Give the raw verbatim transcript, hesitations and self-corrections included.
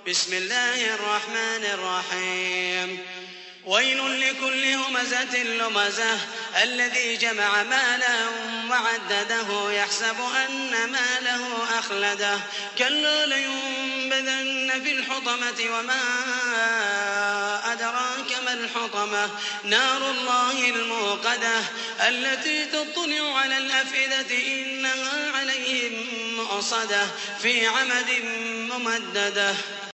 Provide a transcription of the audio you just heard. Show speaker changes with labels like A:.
A: بسم الله الرحمن الرحيم ويل لكل همزة لمزة الذي جمع مالا وعدده يحسب أن ماله أخلده كلا لينبذن في الحطمة وما أدراك ما الحطمة نار الله الموقدة التي تطلع على الأفئدة إنها عليهم مؤصدة في عمد ممددة